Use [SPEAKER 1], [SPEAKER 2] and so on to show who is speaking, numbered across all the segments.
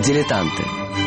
[SPEAKER 1] Дилетанты.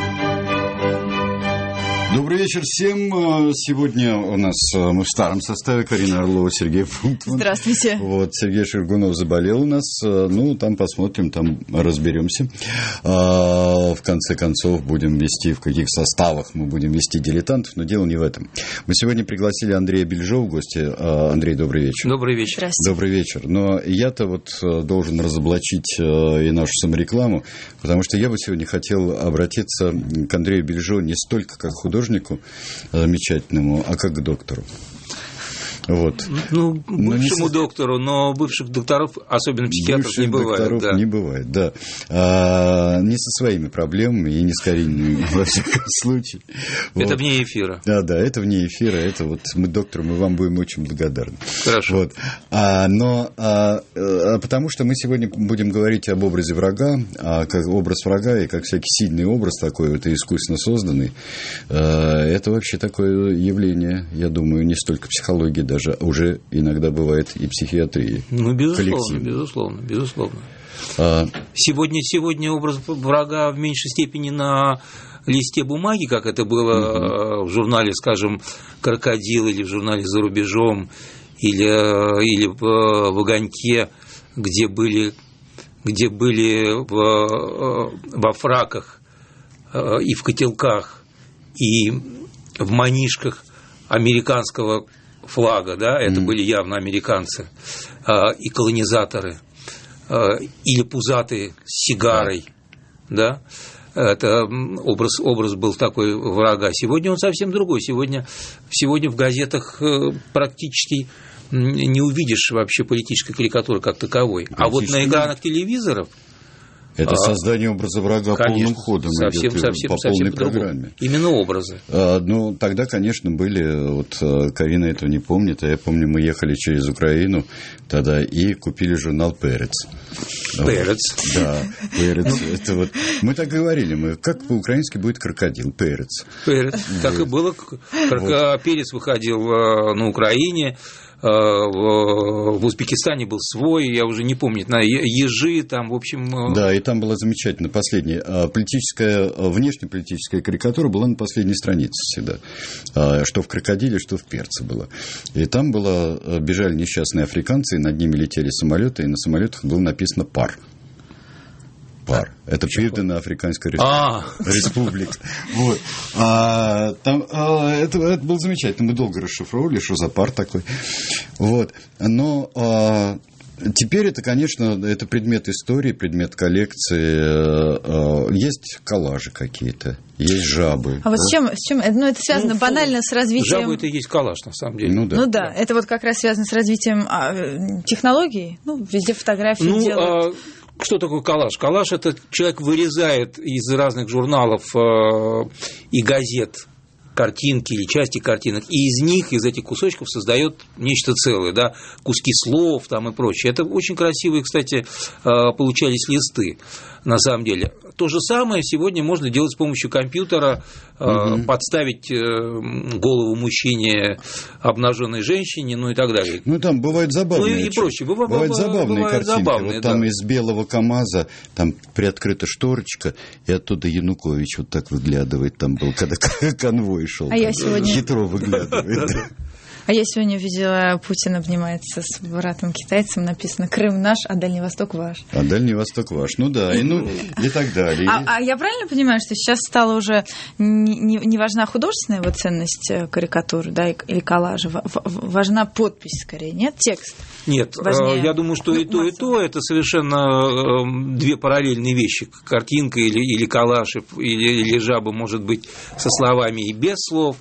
[SPEAKER 2] Добрый вечер всем. Сегодня у нас мы в старом составе. Карина Орлова, Сергей Фунтман.
[SPEAKER 3] Здравствуйте.
[SPEAKER 2] Вот, Сергей Шергунов заболел у нас. Ну, там посмотрим, там разберемся. В конце концов, будем вести, в каких составах мы будем вести дилетантов, но дело не в этом. Мы сегодня пригласили Андрея Бельжо в гости. Андрей, добрый вечер.
[SPEAKER 4] Добрый вечер.
[SPEAKER 3] Здравствуйте.
[SPEAKER 2] Добрый вечер. Но я-то вот должен разоблачить и нашу саморекламу, потому что я бы сегодня хотел обратиться к Андрею Бельжо не столько как художнику замечательному, а как к доктору. Вот.
[SPEAKER 4] Ну, бывшему доктору, но бывших докторов, особенно психиатров,
[SPEAKER 2] бывших
[SPEAKER 4] не бывает.
[SPEAKER 2] Докторов
[SPEAKER 4] да.
[SPEAKER 2] не бывает, да. Не со своими проблемами и не с Кариной, во всяком случае.
[SPEAKER 4] Это
[SPEAKER 2] Вот.
[SPEAKER 4] вне эфира.
[SPEAKER 2] Да, это вне эфира, это вот мы, доктор, мы вам будем очень благодарны.
[SPEAKER 4] Хорошо.
[SPEAKER 2] Вот. Потому что мы сегодня будем говорить об образе врага, как образ врага и как всякий сильный образ такой, вот, искусственно созданный, это вообще такое явление, я думаю, не столько психологии даже, уже иногда бывает и психиатрии.
[SPEAKER 4] Ну, безусловно. Сегодня образ врага в меньшей степени на листе бумаги, как это было в журнале, скажем, «Крокодил» или в журнале «За рубежом», или в «Огоньке», где были во фраках и в котелках, и в манишках американского флага, да, это были явно американцы, и колонизаторы, или пузатые с сигарой, да, это образ был такой врага. Сегодня он совсем другой. Сегодня в газетах практически не увидишь вообще политической карикатуры как таковой. А вот на экранах телевизоров
[SPEAKER 2] это создание образа врага,
[SPEAKER 4] конечно,
[SPEAKER 2] полным ходом
[SPEAKER 4] совсем
[SPEAKER 2] по полной программе.
[SPEAKER 4] Именно образы.
[SPEAKER 2] Ну, тогда, конечно, были, вот Карина этого не помнит, а я помню, мы ехали через Украину тогда и купили журнал «Перец».
[SPEAKER 4] «Перец».
[SPEAKER 2] Да, «Перец». Это вот, мы так говорили, как по-украински будет крокодил, «Перец».
[SPEAKER 4] «Перец», так и было. «Перец» выходил на Украине. В Узбекистане был свой, я уже не помню, на ежи там, в общем...
[SPEAKER 2] Да, и там была замечательная последняя внешнеполитическая карикатура была на последней странице всегда, что в «Крокодиле», что в «Перце» было. И там бежали несчастные африканцы, и над ними летели самолеты, и на самолетах было написано «Пар». Это Южноафриканская республика. Вот. Это было замечательно. Мы долго расшифровывали, что за пар такой. Вот. Но теперь это, конечно, это предмет истории, предмет коллекции. Есть коллажи какие-то, есть жабы.
[SPEAKER 3] А вот с чем это связано банально с развитием...
[SPEAKER 4] Жабы – это и есть коллаж, на самом деле.
[SPEAKER 3] Ну да, это вот как раз связано с развитием технологий. Ну, везде фотографии делают.
[SPEAKER 4] Что такое коллаж? Коллаж – это человек вырезает из разных журналов и газет картинки или части картинок, и из этих кусочков создает нечто целое, да, куски слов там и прочее. Это очень красивые, кстати, получались листы, на самом деле. То же самое сегодня можно делать с помощью компьютера, подставить голову мужчине, обнаженной женщине, ну и так далее.
[SPEAKER 2] Ну, там бывают забавные.
[SPEAKER 4] Ну и прочее.
[SPEAKER 2] Бывают забавные картинки.
[SPEAKER 4] Забавные,
[SPEAKER 2] вот там
[SPEAKER 4] да.
[SPEAKER 2] из белого КамАЗа, там приоткрыта шторочка, и оттуда Янукович вот так выглядывает. Там был, когда конвой шел. Хитро выглядывает.
[SPEAKER 3] А я сегодня видела, Путин обнимается с братом китайцем, написано «Крым наш, а Дальний Восток ваш».
[SPEAKER 2] А Дальний Восток ваш, ну да, и так далее.
[SPEAKER 3] А я правильно понимаю, что сейчас стала уже не важна художественная его ценность карикатуры, да, или коллажа, важна подпись скорее, нет, текст?
[SPEAKER 4] Нет, важнее. Я думаю, что и то, это совершенно две параллельные вещи. Картинка или коллаж, или жаба может быть со словами и без слов.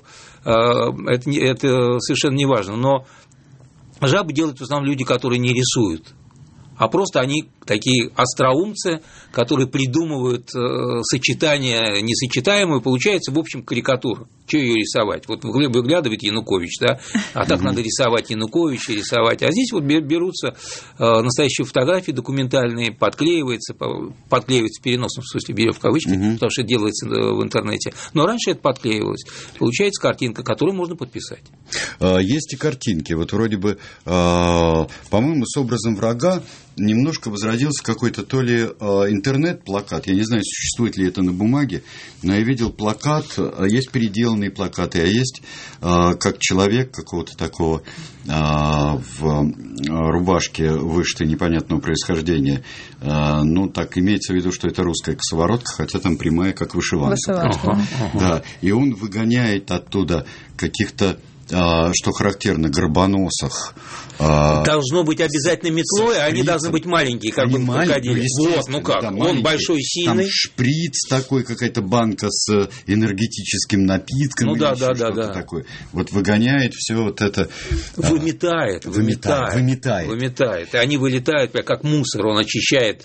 [SPEAKER 4] Это совершенно не важно. Но жабы делают в основном люди, которые не рисуют, а просто они такие остроумцы, которые придумывают сочетания несочетаемые, получается, в общем, карикатура. Что ее рисовать? Вот выглядывает Янукович, да, а так надо рисовать Януковича, рисовать. А здесь вот берутся настоящие фотографии документальные, подклеивается в переносном смысле, берем в кавычки, потому что это делается в интернете. Но раньше это подклеивалось. Получается картинка, которую можно подписать.
[SPEAKER 2] Есть и картинки. Вот вроде бы, по-моему, с образом врага немножко возродился какой-то то ли интернет-плакат, я не знаю, существует ли это на бумаге, но я видел плакат, есть переделанные плакаты, а есть как человек какого-то такого в рубашке вышитой непонятного происхождения, ну, так имеется в виду, что это русская косоворотка, хотя там прямая, как вышиванка. Да, и он выгоняет оттуда каких-то, что характерно, горбоносых.
[SPEAKER 4] Должно быть обязательно метлой, а они должны быть маленькие, как бы крокодилы. Вот, ну как,
[SPEAKER 2] да,
[SPEAKER 4] он большой, сильный.
[SPEAKER 2] Там шприц такой, какая-то банка с энергетическим напитком.
[SPEAKER 4] Ну да.
[SPEAKER 2] Такое. Вот выгоняет все вот это.
[SPEAKER 4] Выметает. И они вылетают, как мусор, он очищается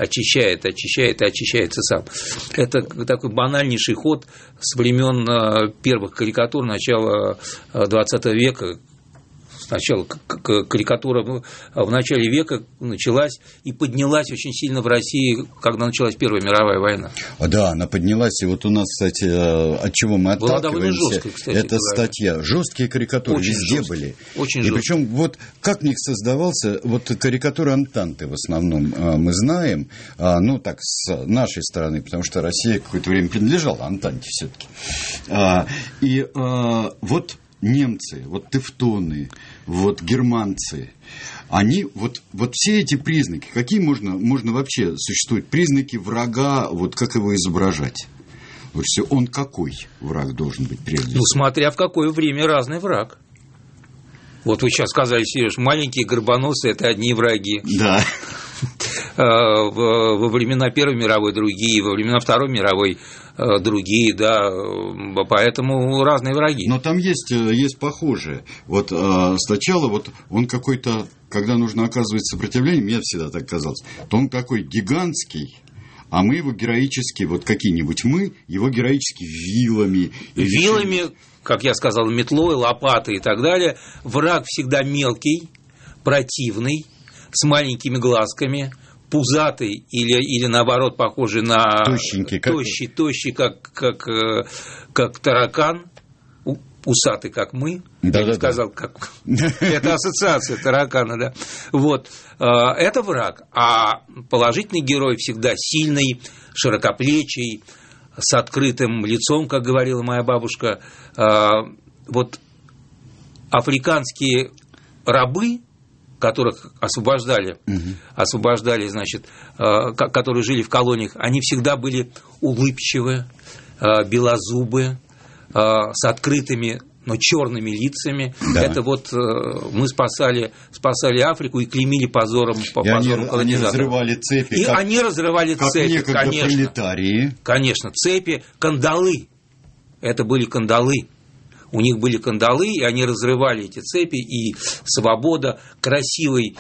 [SPEAKER 4] сам. Это такой банальнейший ход с времен первых карикатур начала 20 века. Сначала карикатура в начале века началась и поднялась очень сильно в России, когда началась Первая мировая война.
[SPEAKER 2] Да, она поднялась, и вот у нас, кстати, от чего мы отталкиваемся,
[SPEAKER 4] была довольно жесткая, кстати,
[SPEAKER 2] это статья. Жесткие карикатуры очень везде жесткие, были.
[SPEAKER 4] Очень
[SPEAKER 2] и причем вот как в них создавался, вот карикатура Антанты в основном мы знаем, ну так, с нашей стороны, потому что Россия какое-то время принадлежала Антанте все-таки. И вот немцы, вот тевтоны, вот германцы, они, вот все эти признаки, какие можно вообще, существуют признаки врага, вот как его изображать? Вот все, он какой враг должен быть прежде всего?
[SPEAKER 4] Ну, смотря в какое время разный враг. Вот вы сейчас сказали, Сереж, маленькие горбоносы – это одни враги.
[SPEAKER 2] Да.
[SPEAKER 4] Во времена Первой мировой другие, во времена Второй мировой другие, да, поэтому разные враги.
[SPEAKER 2] Но там есть похожие. Вот сначала вот он какой-то, когда нужно оказывать сопротивление, мне всегда так казалось, то он такой гигантский, а мы его героически, вот какие-нибудь мы, его героически вилами.
[SPEAKER 4] Вилами, как я сказал, метлой, лопатой и так далее. Враг всегда мелкий, противный, с маленькими глазками, пузатый или наоборот похожий на тощий, как таракан, усатый, как мы. Я бы сказал, как это ассоциация таракана, да. Вот это враг, а положительный герой всегда сильный, широкоплечий, с открытым лицом, как говорила моя бабушка. Вот африканские рабы, которых освобождали, значит, которые жили в колониях, они всегда были улыбчивые, белозубые, с открытыми, но черными лицами. Да. Это вот мы спасали Африку и клеймили позором колонизаторов.
[SPEAKER 2] Они разрывали цепи.
[SPEAKER 4] Они разрывали цепи, конечно.
[SPEAKER 2] Пролетарии.
[SPEAKER 4] Конечно, цепи, кандалы. Это были кандалы. У них были кандалы, и они разрывали эти цепи, и свобода, красивый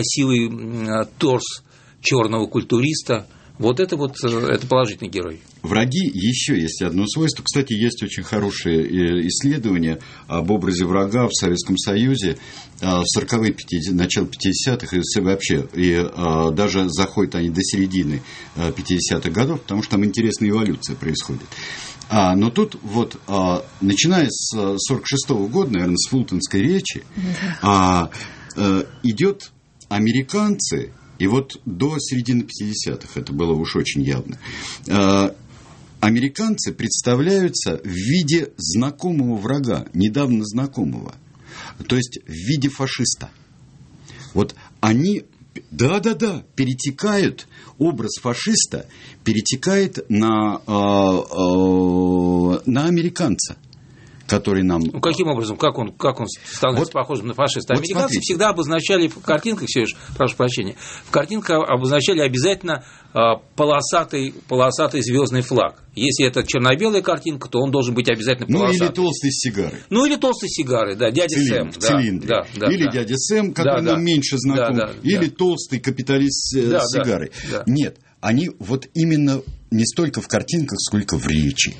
[SPEAKER 4] торс черного культуриста. Вот это положительный герой.
[SPEAKER 2] Враги еще есть одно свойство. Кстати, есть очень хорошие исследования об образе врага в Советском Союзе в 40-е, начало 50-х и вообще. И даже заходят они до середины 50-х годов, потому что там интересная эволюция происходит. Но тут вот, начиная с 46-го года, наверное, с Фултонской речи, идет американцы, и вот до середины 50-х, это было уж очень явно, американцы представляются в виде знакомого врага, недавно знакомого, то есть в виде фашиста. Вот они... Да, перетекают, образ фашиста перетекает на американца, который нам...
[SPEAKER 4] Ну, каким образом? Как он становится похожим на фашиста? Американцы всегда обозначали в картинках, Сереж, прошу прощения, в картинках обозначали обязательно полосатый звездный флаг. Если это черно-белая картинка, то он должен быть обязательно полосатый.
[SPEAKER 2] Ну, или толстый с сигарой.
[SPEAKER 4] Да, дядя Сэм.
[SPEAKER 2] Цилиндр. Или дядя Сэм, который нам меньше знаком. Или толстый капиталист с сигарой. Да. Нет, они вот именно не столько в картинках, сколько в речи.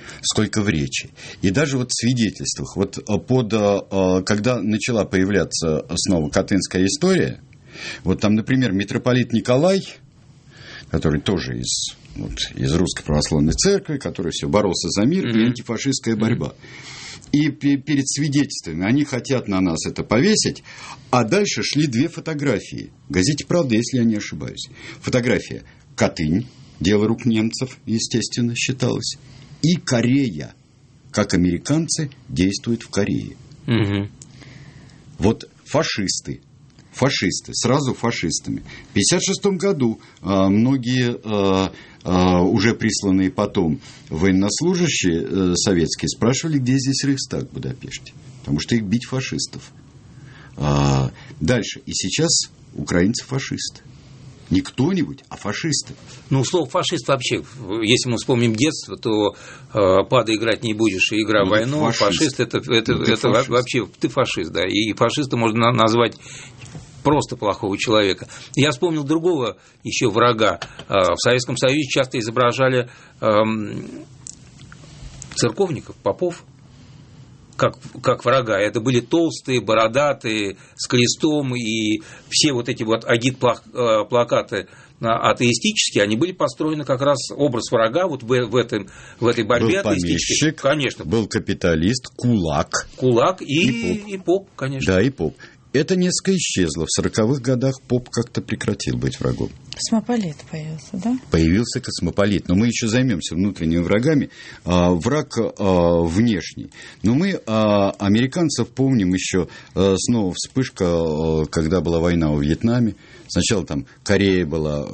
[SPEAKER 2] И даже вот в свидетельствах. Вот когда начала появляться снова Катынская история, вот там, например, митрополит Николай, который тоже из Русской Православной Церкви, который все боролся за мир и антифашистская борьба. И перед свидетельствами они хотят на нас это повесить, а дальше шли 2 фотографии. В газете «Правда», если я не ошибаюсь. Фотография Катынь, дело рук немцев, естественно, считалось, и Корея, как американцы действуют в Корее.
[SPEAKER 4] Угу.
[SPEAKER 2] Вот фашисты, сразу фашистами. В 1956 году многие уже присланные потом военнослужащие советские спрашивали, где здесь Рейхстаг в Будапеште, потому что их бить фашистов. Дальше. И сейчас украинцы фашисты. Не кто-нибудь, а фашисты.
[SPEAKER 4] Ну, слово «фашист» вообще, если мы вспомним детство, то «падай, играть не будешь» и «игра в войну», фашист это фашист. Вообще ты фашист, да, и фашиста можно назвать просто плохого человека. Я вспомнил другого еще врага. В Советском Союзе часто изображали церковников, попов, как врага. Это были толстые, бородатые, с крестом, и все вот эти вот агит-плакаты атеистические, они были построены как раз образ врага вот в этой борьбе атеистической.
[SPEAKER 2] Был помещик, конечно. Был капиталист, кулак.
[SPEAKER 4] Кулак и поп, конечно.
[SPEAKER 2] Да, и поп. Это несколько исчезло. В 40-х годах поп как-то прекратил быть врагом.
[SPEAKER 3] Космополит появился, да?
[SPEAKER 2] Появился космополит. Но мы еще займемся внутренними врагами. Враг внешний. Но мы американцев помним еще снова вспышка, когда была война во Вьетнаме. Сначала там Корея была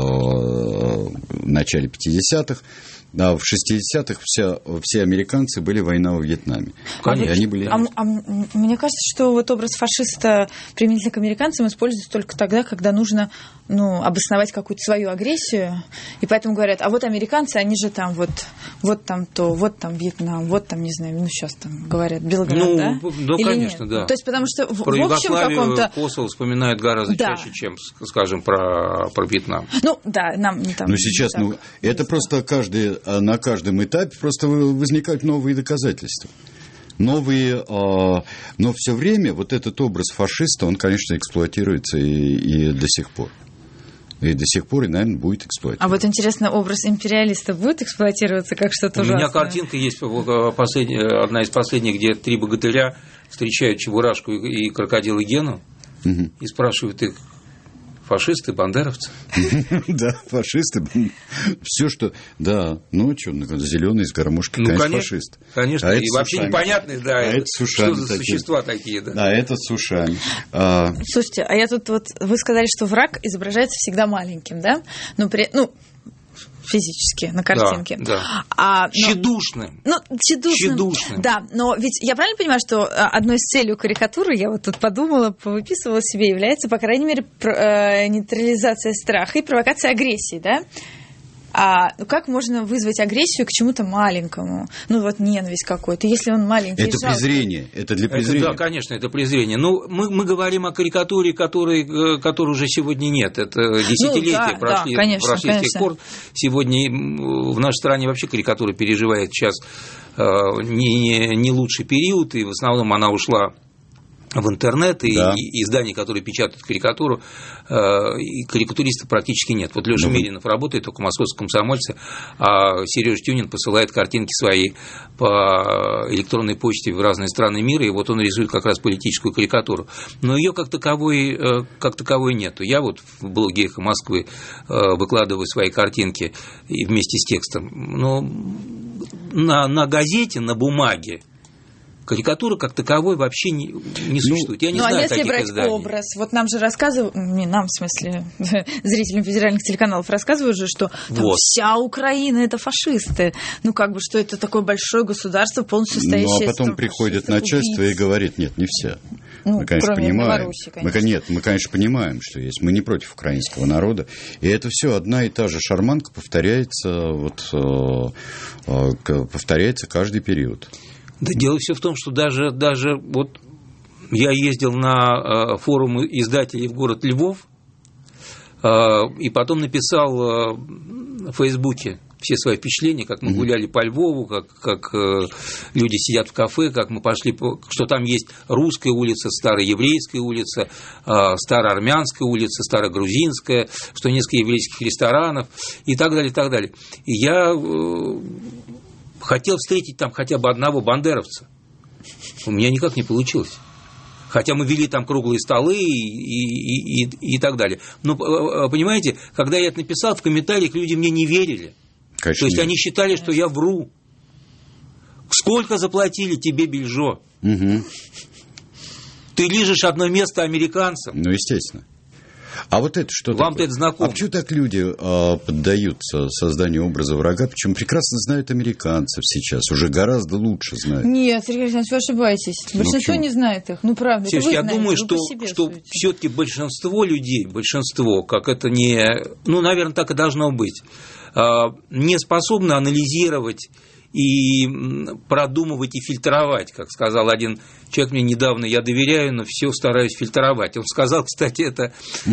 [SPEAKER 2] в начале 50-х. А в 60-х все американцы были война во Вьетнаме.
[SPEAKER 3] Они были... мне кажется, что вот образ фашиста применительно к американцам используется только тогда, когда нужно обосновать какую-то свою агрессию. И поэтому говорят, а вот американцы, они же там вот там то, вот там Вьетнам, вот там, не знаю, сейчас там говорят Белград, да?
[SPEAKER 4] Ну, конечно, нет? Да.
[SPEAKER 3] То есть, потому что в
[SPEAKER 4] общем каком-то... Косово вспоминают гораздо чаще, чем, скажем, про Вьетнам.
[SPEAKER 3] Ну, да, нам не там...
[SPEAKER 2] Ну, сейчас, это просто на каждом этапе просто возникают новые доказательства. Новые, но все время вот этот образ фашиста, он, конечно, эксплуатируется и до сих пор. И до сих пор, и, наверное, будет эксплуатироваться. А
[SPEAKER 3] вот интересно, образ империалиста будет эксплуатироваться как что-то ужасное?
[SPEAKER 4] У меня картинка есть, одна из последних, где 3 богатыря встречают Чебурашку и крокодила Гену, и спрашивают их: фашисты, бандеровцы.
[SPEAKER 2] Да, фашисты. Все, что... Да, зеленый с гармошкой, конечно, фашист.
[SPEAKER 4] Конечно, и вообще непонятно, да, что за существа такие, да.
[SPEAKER 2] А это с ушами.
[SPEAKER 3] Слушайте, а я тут вы сказали, что враг изображается всегда маленьким, да? Физически, на картинке.
[SPEAKER 4] Да. Тщедушным.
[SPEAKER 3] Тщедушным. Да, но ведь я правильно понимаю, что одной из целей карикатуры, я вот тут подумала, повыписывала себе, является, по крайней мере, нейтрализация страха и провокация агрессии, да? Как можно вызвать агрессию к чему-то маленькому? Ненависть какой-то, если он маленький.
[SPEAKER 2] Это презрение, это для презрения.
[SPEAKER 4] Да, конечно, это презрение. Мы говорим о карикатуре, которой уже сегодня нет. Это десятилетия прошли с тех пор. Сегодня в нашей стране вообще карикатура переживает сейчас не лучший период, и в основном она ушла в интернет, и изданий, которые печатают карикатуру, и карикатуристов практически нет. Вот Лёша Миринов работает только в «Московском комсомольце», а Серёжа Тюнин посылает картинки свои по электронной почте в разные страны мира, и вот он рисует как раз политическую карикатуру. Но её как таковой нету. Я вот в блоге «Эхо Москвы» выкладываю свои картинки вместе с текстом. Но на газете, на бумаге карикатура как таковой вообще не существует. Я не знаю таких изданий. А если брать
[SPEAKER 3] образ, вот нам же рассказывают, в смысле, зрителям федеральных телеканалов рассказывают же, что вся Украина это фашисты. Что это такое большое государство, полностью состоящее из...
[SPEAKER 2] А потом приходит начальство и говорит, нет, не все. Мы, конечно, понимаем. Мы, конечно, понимаем, что есть. Мы не против украинского народа. И это все одна и та же шарманка повторяется каждый период.
[SPEAKER 4] Да дело все в том, что даже вот я ездил на форум издателей в город Львов, и потом написал в Фейсбуке все свои впечатления, как мы гуляли по Львову, как люди сидят в кафе, как мы пошли, что там есть русская улица, староеврейская улица, староармянская улица, старогрузинская, что несколько еврейских ресторанов и так далее, и так далее. И я хотел встретить там хотя бы одного бандеровца. У меня никак не получилось. Хотя мы вели там круглые столы и так далее. Но, понимаете, когда я это написал, в комментариях люди мне не верили.
[SPEAKER 2] Конечно.
[SPEAKER 4] То есть они считали, что я вру. Сколько заплатили тебе, Бельжо?
[SPEAKER 2] Угу.
[SPEAKER 4] Ты лижешь одно место американцам.
[SPEAKER 2] Ну, естественно. А вот это что
[SPEAKER 4] вам-то это знакомо.
[SPEAKER 2] А почему так люди поддаются созданию образа врага? Причем прекрасно знают американцев сейчас, уже гораздо лучше знают.
[SPEAKER 3] Нет, Сергей Александрович, вы ошибаетесь. Большинство не знает их. Ну, правда.
[SPEAKER 4] Сереж, я думаю, что все-таки большинство людей, как это не... Ну, наверное, так и должно быть, не способны анализировать и продумывать и фильтровать, как сказал один человек мне недавно, я доверяю, но все стараюсь фильтровать. Он сказал, кстати, это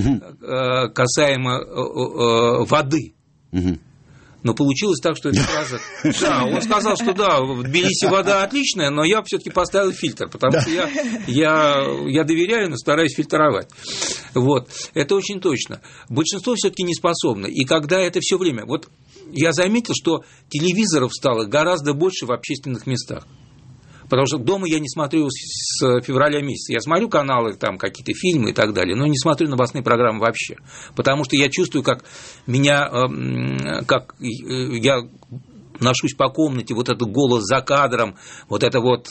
[SPEAKER 4] касаемо воды. Но получилось так, что эта фраза... Да, он сказал, что да, в Тбилиси вода отличная, но я все-таки поставил фильтр, потому что я доверяю, но стараюсь фильтровать. Вот, это очень точно. Большинство все-таки не способно. И когда это все время... Вот я заметил, что телевизоров стало гораздо больше в общественных местах. Потому что дома я не смотрю с февраля месяца. Я смотрю каналы, там какие-то фильмы и так далее, но не смотрю новостные программы вообще. Потому что я чувствую, как меня, как я ношусь по комнате, вот этот голос за кадром, вот это вот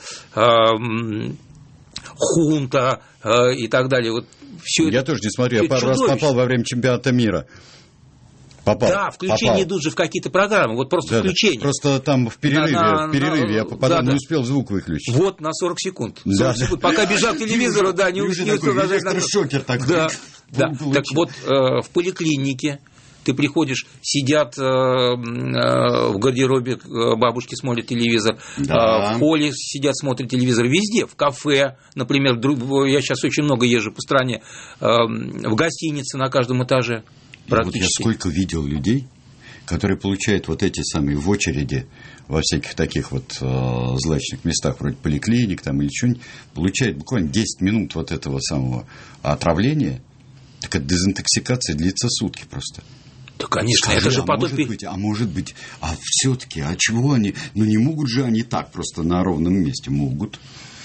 [SPEAKER 4] хунта и так далее. Вот все
[SPEAKER 2] я тоже не смотрю, я пару раз попал во время чемпионата мира.
[SPEAKER 4] Да, включения идут же в какие-то программы, вот просто включение.
[SPEAKER 2] Просто там в перерыве я попадал, не успел звук выключить.
[SPEAKER 4] Вот на 40 секунд. 40 секунд. Пока бежал к телевизору, да, не успел нажать на...
[SPEAKER 2] Шокер такой.
[SPEAKER 4] Да. Так вот, в поликлинике ты приходишь, сидят в гардеробе, бабушки смотрят телевизор, в холле сидят, смотрят телевизор, везде, в кафе, например, я сейчас очень много езжу по стране, в гостинице на каждом этаже.
[SPEAKER 2] Вот я сколько видел людей, которые получают вот эти самые в очереди во всяких таких вот злачных местах, вроде поликлиник там или что-нибудь, получают буквально 10 минут вот этого самого отравления, так это дезинтоксикация длится сутки просто.
[SPEAKER 4] Да, конечно,
[SPEAKER 2] скажи,
[SPEAKER 4] это же потом...
[SPEAKER 2] может быть, все-таки, чего они, ну не могут же они так просто на ровном месте, могут.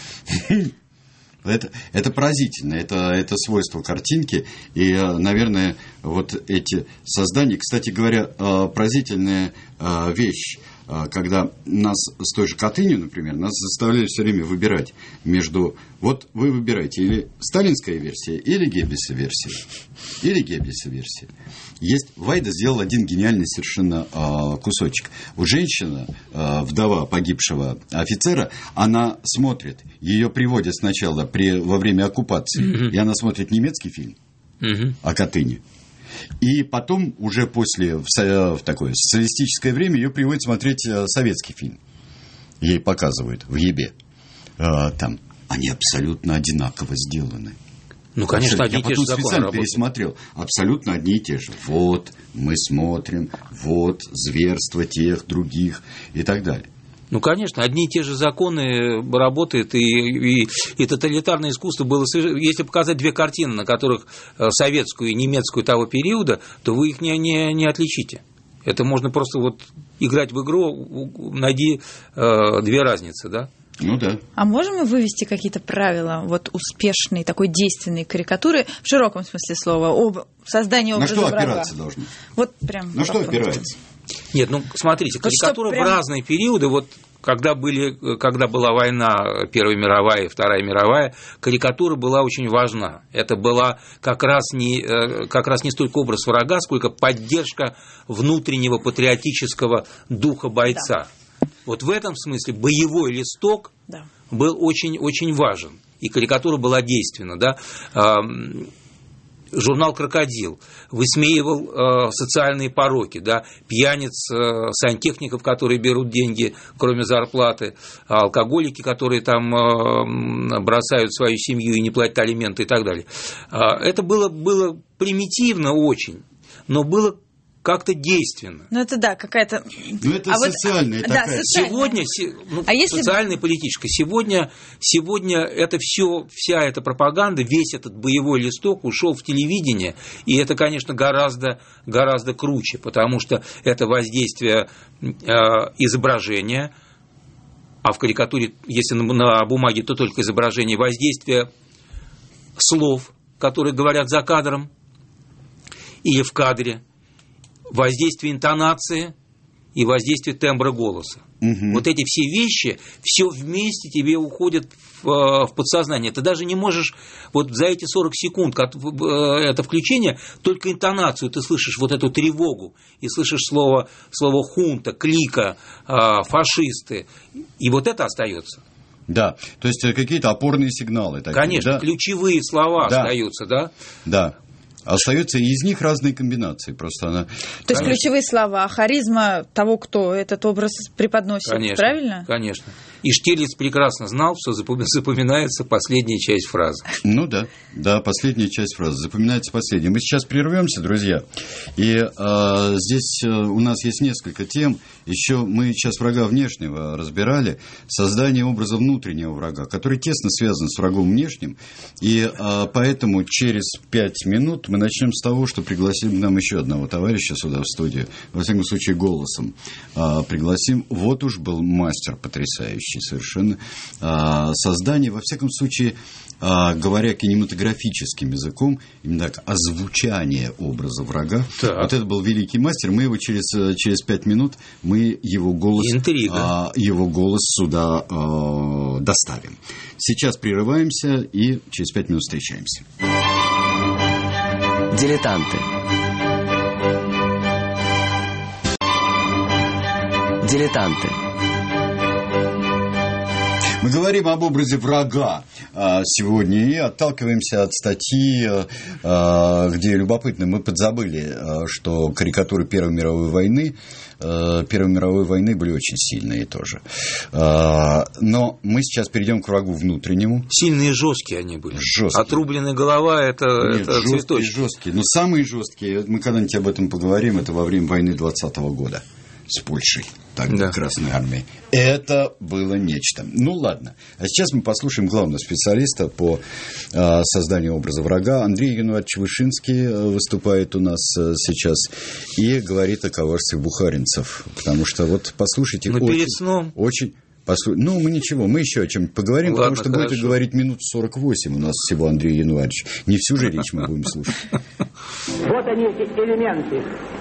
[SPEAKER 2] Это поразительно, это свойство картинки, и, наверное, вот эти создания, кстати говоря, поразительная вещь, когда нас с той же Катынью, например, нас заставляли все время выбирать между, вот вы выбираете или сталинская версия, или Геббельса версия. Вайда сделал один гениальный совершенно кусочек. У женщины, вдова погибшего офицера, она смотрит, ее приводят сначала во время оккупации, и она смотрит немецкий фильм о Катыни. И потом, уже в такое социалистическое время, ее приводят смотреть советский фильм. Ей показывают в ЕБе. Там они абсолютно одинаково сделаны.
[SPEAKER 4] Ну, конечно, одни и те же законы
[SPEAKER 2] работают. Я потом специально пересмотрел. Абсолютно одни и те же. Вот мы смотрим, вот зверство тех, других и так далее.
[SPEAKER 4] Ну, конечно, одни и те же законы работают, и тоталитарное искусство было... Если показать две картины, на которых советскую и немецкую того периода, то вы их не отличите. Это можно просто вот играть в игру, найди две разницы, да?
[SPEAKER 2] Ну да.
[SPEAKER 3] А можем мы вывести какие-то правила вот успешной, такой действенной карикатуры, в широком смысле слова, об создании образа врага?
[SPEAKER 2] На что опираться должны?
[SPEAKER 3] Вот прям.
[SPEAKER 2] На что опираться?
[SPEAKER 4] Нет, ну смотрите, карикатура в разные периоды, вот когда была война Первая мировая и Вторая мировая, карикатура была очень важна. Это была как раз не столько образ врага, сколько поддержка внутреннего патриотического духа бойца. Да. Вот в этом смысле боевой листок был очень-очень важен, и карикатура была действенна, да. Журнал «Крокодил» высмеивал социальные пороки, да, пьяниц, сантехников, которые берут деньги, кроме зарплаты, алкоголики, которые там бросают свою семью и не платят алименты и так далее. Это было примитивно очень, но было как-то действенно.
[SPEAKER 3] Ну, это да, какая-то...
[SPEAKER 2] Ну, это социальная такая.
[SPEAKER 3] Да,
[SPEAKER 4] сегодня, социальная, политическая. Сегодня это все, вся эта пропаганда, весь этот боевой листок ушел в телевидение, и это, конечно, гораздо круче, потому что это воздействие изображения, а в карикатуре, если на бумаге, то только изображение, воздействия слов, которые говорят за кадром или в кадре, воздействие интонации и воздействие тембра голоса. Угу. Вот эти все вещи, все вместе тебе уходят в подсознание. Ты даже не можешь вот за эти 40 секунд это включение, только интонацию ты слышишь, вот эту тревогу, и слышишь слово хунта, клика, фашисты, и вот это остается.
[SPEAKER 2] Да, то есть какие-то опорные сигналы. Такие,
[SPEAKER 4] конечно, да? Ключевые слова остаются, да? Да.
[SPEAKER 2] Остаются из них разные комбинации. Просто она...
[SPEAKER 3] То есть ключевые слова, харизма того, кто этот образ преподносит,
[SPEAKER 4] конечно,
[SPEAKER 3] правильно?
[SPEAKER 4] Конечно. И Штирлиц прекрасно знал, что запоминается последняя часть фразы.
[SPEAKER 2] Ну да, последняя часть фразы. Запоминается последняя. Мы сейчас прервемся, друзья. И здесь у нас есть несколько тем. Еще мы сейчас врага внешнего разбирали. Создание образа внутреннего врага, который тесно связан с врагом внешним. И поэтому через 5 минут мы начнем с того, что пригласим нам еще одного товарища сюда в студию. Во всяком случае, голосом пригласим. Вот уж был мастер потрясающий совершенно. Создание, во всяком случае, говоря кинематографическим языком, именно так, озвучание образа врага. Так. Вот это был великий мастер. Мы его через 5 минут, мы его голос сюда доставим. Сейчас прерываемся и через 5 минут встречаемся.
[SPEAKER 1] Дилетанты. Дилетанты.
[SPEAKER 2] Мы говорим об образе врага сегодня и отталкиваемся от статьи, где любопытно, мы подзабыли, что карикатуры Первой мировой войны были очень сильные тоже. Но мы сейчас перейдем к врагу внутреннему.
[SPEAKER 4] Сильные и жесткие они были.
[SPEAKER 2] Жесткие.
[SPEAKER 4] Отрубленная голова – это цветочек.
[SPEAKER 2] Жесткие. Но самые жесткие, мы когда-нибудь об этом поговорим, это во время войны 20-го года с Польшей. Красной армии. Это было нечто. Ну, ладно. А сейчас мы послушаем главного специалиста по созданию образа врага. Андрей Януарьевич Вышинский выступает у нас сейчас и говорит о коварстве бухаринцев. Потому что, вот, послушайте, ну, мы ничего, мы еще о чем-нибудь поговорим, ладно, потому что хорошо. Будет говорить минут 48 у нас всего Андрей Януарьевич. Не всю же речь мы будем слушать.
[SPEAKER 5] Вот они, эти элементы.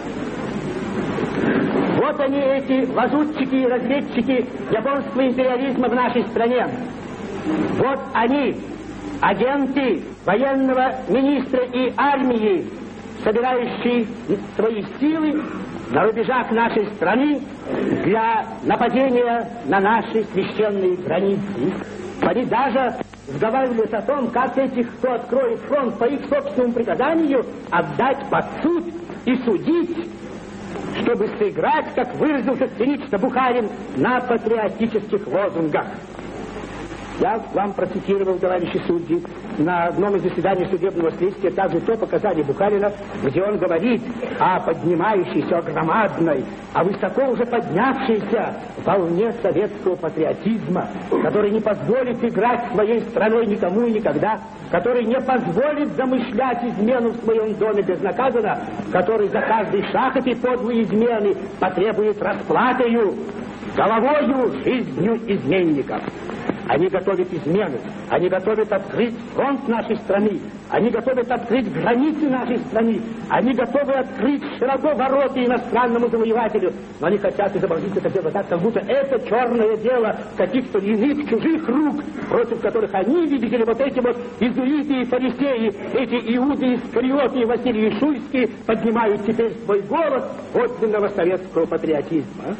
[SPEAKER 5] Вот они, эти лазутчики и разведчики японского империализма в нашей стране. Вот они, агенты военного министра и армии, собирающие свои силы на рубежах нашей страны для нападения на наши священные границы. Они даже разговаривали о том, как этих, кто откроет фронт по их собственному приказанию, отдать под суд и судить, чтобы сыграть, как выразился цинично Бухарин, на патриотических лозунгах. Я вам процитировал, товарищи судьи, на одном из заседаний судебного следствия также то показание Бухарина, где он говорит о поднимающейся, о громадной, о высоко уже поднявшейся волне советского патриотизма, который не позволит играть своей страной никому и никогда, который не позволит замышлять измену в своем доме безнаказанно, который за каждый шаг этой подлой измены потребует расплатою, головою, жизнью изменников. Они готовят измены, они готовят открыть фронт нашей страны, они готовят открыть границы нашей страны, они готовы открыть широко ворота иностранному завоевателю, но они хотят изобразить это дело так, как будто это черное дело каких-то иных чужих рук, против которых они, видите ли, вот эти вот иезуиты и фарисеи, эти Иуды Искариоты и Василий Шуйский поднимают теперь свой голос подлинного советского патриотизма.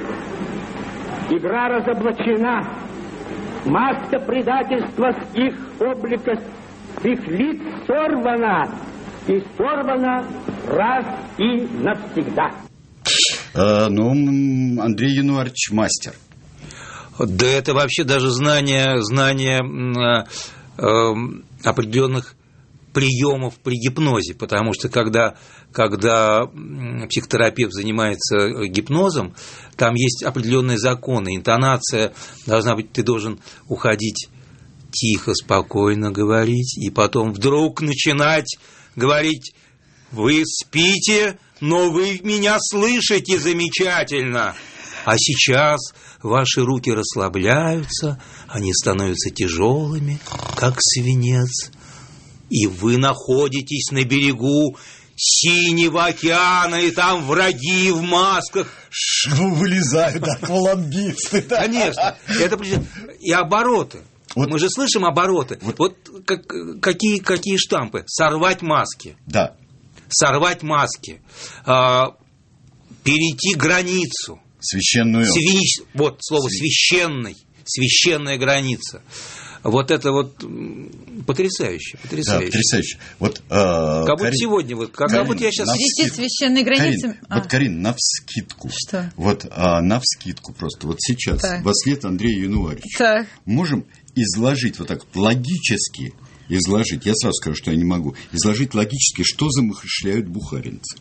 [SPEAKER 5] Игра разоблачена. Маска предательства с их облика, с их лиц сорвана. И сорвана раз и навсегда.
[SPEAKER 2] Андрей Януарьевич мастер.
[SPEAKER 4] Да это вообще даже знание определенных приемов при гипнозе, потому что когда психотерапевт занимается гипнозом, там есть определенные законы, интонация должна быть, ты должен уходить тихо, спокойно говорить, и потом вдруг начинать говорить: вы спите, но вы меня слышите замечательно. А сейчас ваши руки расслабляются, они становятся тяжелыми, как свинец, и вы находитесь на берегу Синего океана, и там враги в масках.
[SPEAKER 2] Вылезают аквалангисты.
[SPEAKER 4] Конечно. Это и обороты. Вот. Мы же слышим обороты. Вот какие штампы? Сорвать маски.
[SPEAKER 2] Да.
[SPEAKER 4] Сорвать маски. Перейти границу.
[SPEAKER 2] Священную.
[SPEAKER 4] Вот слово священный. Священная граница. Вот это вот потрясающе.
[SPEAKER 2] Да, потрясающе. Вот,
[SPEAKER 4] как будто сегодня, как будто я сейчас...
[SPEAKER 3] Перейти священные границы...
[SPEAKER 2] Вот, Карин, навскидку.
[SPEAKER 3] Что?
[SPEAKER 2] Вот навскидку просто. Вот сейчас, во след Андрея Януарьевича. Можем изложить вот так логически, изложить, я сразу скажу, что я не могу, изложить логически, что замышляют бухаринцы.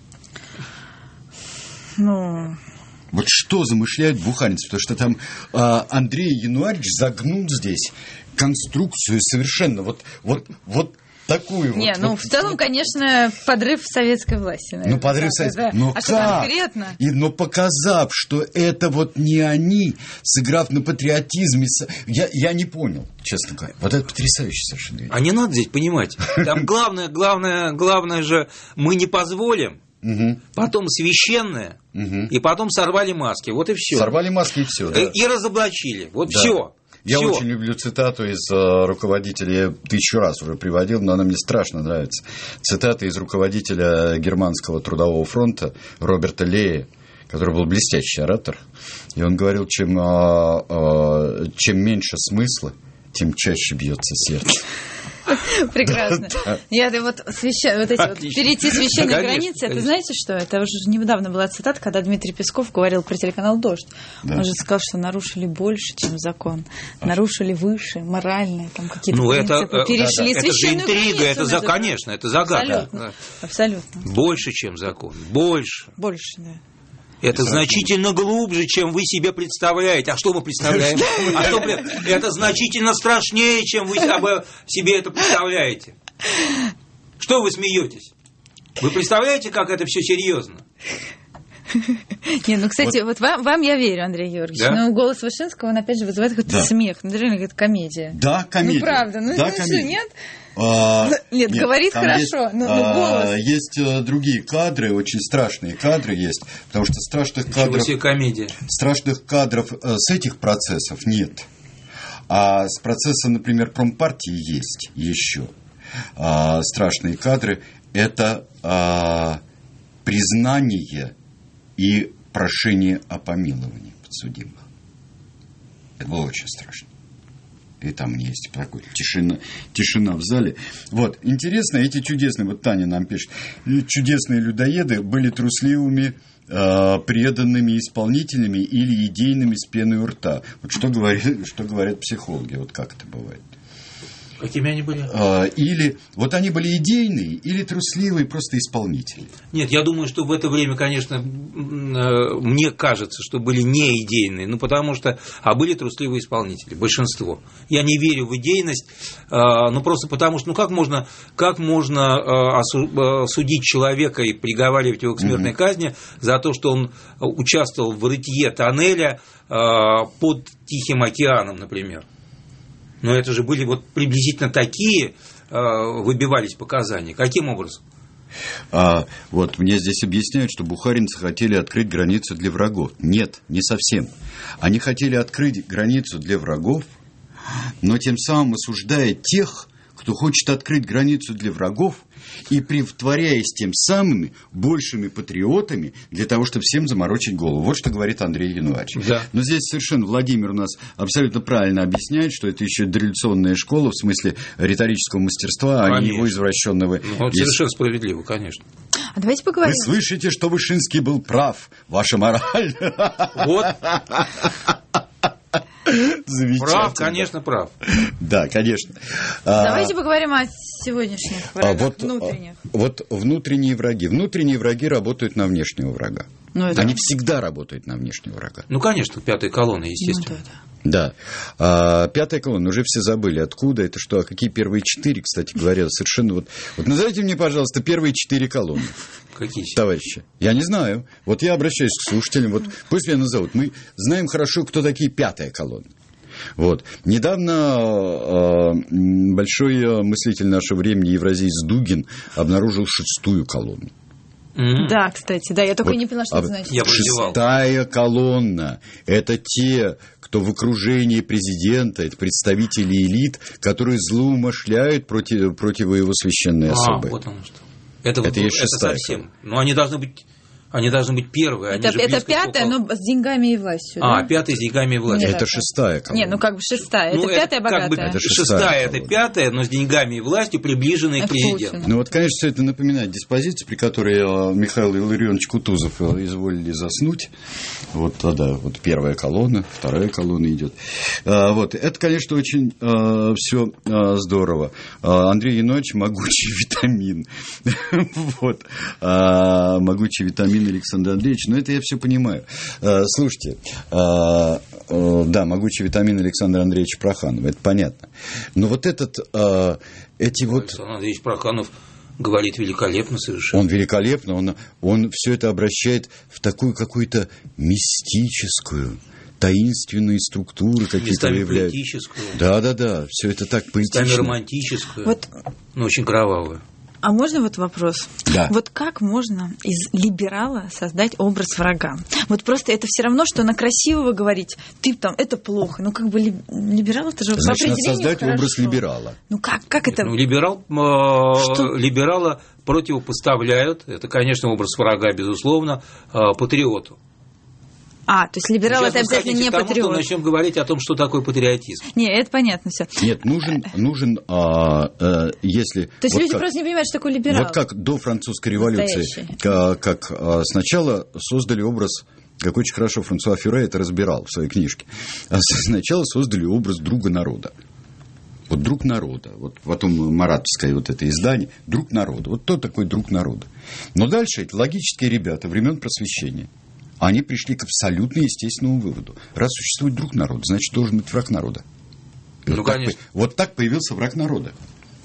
[SPEAKER 2] Вот что замышляют бухаринцы, потому что там Андрей Януарьевич загнул здесь конструкцию совершенно вот такую.
[SPEAKER 3] Не, в целом, конечно, подрыв советской власти. Наверное,
[SPEAKER 2] подрыв советской. Но
[SPEAKER 3] что конкретно?
[SPEAKER 2] Но показав, что это вот не они, сыграв на патриотизме, я не понял, честно говоря. Вот это потрясающе совершенно.
[SPEAKER 4] А не надо здесь понимать. Там главное же мы не позволим. Потом священное, и потом сорвали маски. Вот и все.
[SPEAKER 2] Сорвали маски и все. Да.
[SPEAKER 4] И разоблачили. Вот все.
[SPEAKER 2] Я очень люблю цитату из руководителя, я 1000 раз уже приводил, но она мне страшно нравится. Цитата из руководителя Германского трудового фронта Роберта Лея, который был блестящий оратор. И он говорил, чем меньше смысла, тем чаще бьется сердце.
[SPEAKER 3] Прекрасно. Перейти священные границы, это знаете что? Это уже недавно была цитата, когда Дмитрий Песков говорил про телеканал «Дождь». Он же сказал, что нарушили больше, чем закон. Нарушили выше, моральные, там какие-то принципы. Перешли священную границу.
[SPEAKER 4] Это же интрига, конечно, это загадка.
[SPEAKER 3] Абсолютно.
[SPEAKER 4] Больше, чем закон. Больше, да. Это значительно глубже, чем вы себе представляете. А что мы представляем? Это значительно страшнее, чем вы себе это представляете. Что вы смеетесь? Вы представляете, как это все серьезно?
[SPEAKER 3] Не, кстати, вот вам я верю, Андрей Георгиевич. Да? Но голос Вышинского, он опять же вызывает какой-то смех. Наверное, какая-то комедия.
[SPEAKER 2] Да, комедия.
[SPEAKER 3] Правда.
[SPEAKER 2] Комедия.
[SPEAKER 3] Что, нет? Нет, говорит хорошо, но голос.
[SPEAKER 2] Есть другие кадры, очень страшные кадры есть, потому что страшных кадров с этих процессов нет. А с процесса, например, промпартии есть еще. Страшные кадры – это признание и прошение о помиловании подсудимых. Это было очень страшно. И там есть такой тишина в зале. Вот, интересно, эти чудесные, вот Таня нам пишет, чудесные людоеды были трусливыми, преданными исполнителями или идейными с пеной у рта. Вот что говорят психологи, вот как это бывает.
[SPEAKER 4] Какими они были?
[SPEAKER 2] Или вот они были идейные, или трусливые просто исполнители.
[SPEAKER 4] Нет, я думаю, что в это время, конечно, мне кажется, что были не идейные, потому что, были трусливые исполнители, большинство. Я не верю в идейность, просто потому что, как можно судить человека и приговаривать его к смертной казни за то, что он участвовал в рытье тоннеля под Тихим океаном, например. Но это же были вот приблизительно такие, выбивались показания. Каким образом?
[SPEAKER 2] Вот мне здесь объясняют, что бухаринцы хотели открыть границу для врагов. Нет, не совсем. Они хотели открыть границу для врагов, но тем самым осуждая тех, кто хочет открыть границу для врагов, и притворяясь тем самыми большими патриотами для того, чтобы всем заморочить голову. Вот что говорит Андрей Януарьевич.
[SPEAKER 4] Да.
[SPEAKER 2] Но здесь совершенно Владимир у нас абсолютно правильно объясняет, что это еще дореволюционная школа в смысле риторического мастерства, а не его извращенного.
[SPEAKER 4] Совершенно справедливо, конечно.
[SPEAKER 3] А давайте поговорим.
[SPEAKER 2] Вы слышите, что Вышинский был прав, ваша мораль.
[SPEAKER 4] Вот.
[SPEAKER 2] Замечательно.
[SPEAKER 4] Прав, конечно, прав.
[SPEAKER 2] Да, конечно.
[SPEAKER 3] Давайте поговорим о сегодняшних врагах, внутренних.
[SPEAKER 2] Вот внутренние враги. Внутренние враги работают на внешнего врага. Они всегда работают на внешнего врага.
[SPEAKER 4] Ну, конечно, пятая колонна, естественно.
[SPEAKER 2] Да. Пятая колонна, уже все забыли, откуда это, что, а какие первые 4, кстати говоря, совершенно вот назовите мне, пожалуйста, первые 4 колонны.
[SPEAKER 4] Какие?
[SPEAKER 2] Товарищи, я не знаю. Вот я обращаюсь к слушателям, вот пусть меня назовут. Мы знаем хорошо, кто такие пятая колонна. Вот. Недавно большой мыслитель нашего времени Евразиец Дугин обнаружил 6-ю колонну.
[SPEAKER 3] Да, кстати, да, я только не поняла, что это значит.
[SPEAKER 2] 6-я колонна – это те, кто в окружении президента, это представители элит, которые злоумышляют против его священной особы.
[SPEAKER 4] Вот оно что. Это совсем. Но они должны быть первые.
[SPEAKER 3] Это пятая, но с деньгами и властью. Да?
[SPEAKER 4] Пятая с деньгами и властью.
[SPEAKER 2] Это 6-я колонна.
[SPEAKER 3] Не, как бы 6-я. Это пятая богатая.
[SPEAKER 2] Это
[SPEAKER 4] 6-я, это пятая, но с деньгами и властью, приближенная к президенту.
[SPEAKER 2] Ну вот, конечно, все это напоминает диспозицию, при которой Михаил Илларионович Кутузов изволили заснуть. Вот тогда вот первая колонна, вторая колонна идет. Вот. Это, конечно, очень все здорово. Андрей Янович – могучий витамин. Вот. Могучий витамин Александр Андреевич, но это я все понимаю. Слушайте, да, могучий витамин Александра Андреевича Проханова, это понятно. Но вот Александр
[SPEAKER 4] Андреевич Проханов говорит великолепно совершенно.
[SPEAKER 2] Он великолепно, он все это обращает в такую какую-то мистическую, таинственные структуры какие-то выявляют.
[SPEAKER 4] Политическую.
[SPEAKER 2] Да, все это так поэтично.
[SPEAKER 4] Местами романтическую, но очень кровавую.
[SPEAKER 3] А можно вот вопрос?
[SPEAKER 2] Да.
[SPEAKER 3] Вот как можно из либерала создать образ врага? Вот просто это все равно, что на красивого говорить, ты там, это плохо. Ну, как бы либерал, это же по определению
[SPEAKER 2] создать
[SPEAKER 3] хорошо.
[SPEAKER 2] Образ либерала.
[SPEAKER 3] Ну, как это?
[SPEAKER 4] Либерала противопоставляют, это, конечно, образ врага, безусловно, патриоту.
[SPEAKER 3] То есть либерал это обязательно не патриот.
[SPEAKER 4] Мы начнем говорить о том, что такое патриотизм.
[SPEAKER 3] Не, это понятно все.
[SPEAKER 2] Нет, нужен если...
[SPEAKER 3] То есть люди просто не понимают, что такое либерал.
[SPEAKER 2] Вот как до французской революции, как сначала создали образ, как очень хорошо Франсуа Фюре это разбирал в своей книжке, сначала создали образ друга народа. Вот друг народа, вот потом маратовское вот это издание, друг народа. Вот кто такой друг народа? Но дальше эти логические ребята времен Просвещения, они пришли к абсолютно естественному выводу. Раз существует друг народа, значит, должен быть враг народа. Вот так появился враг народа.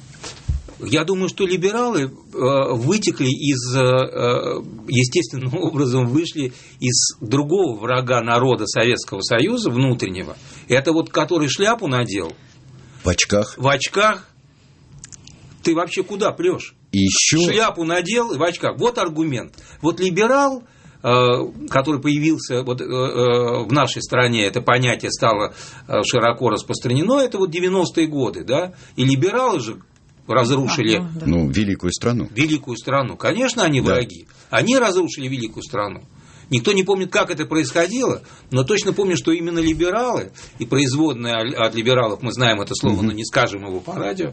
[SPEAKER 4] Я думаю, что либералы вытекли естественным образом вышли из другого врага народа Советского Союза, внутреннего. Это вот который шляпу надел.
[SPEAKER 2] В очках.
[SPEAKER 4] В очках. Ты вообще куда прешь?
[SPEAKER 2] И еще...
[SPEAKER 4] Шляпу надел и в очках. Вот аргумент. Вот либерал, который появился в нашей стране, это понятие стало широко распространено, это вот 90-е годы, да, и либералы же разрушили...
[SPEAKER 2] великую страну.
[SPEAKER 4] Великую страну. Конечно, они враги. Они разрушили великую страну. Никто не помнит, как это происходило, но точно помню, что именно либералы, и производные от либералов, мы знаем это слово, но не скажем его по радио,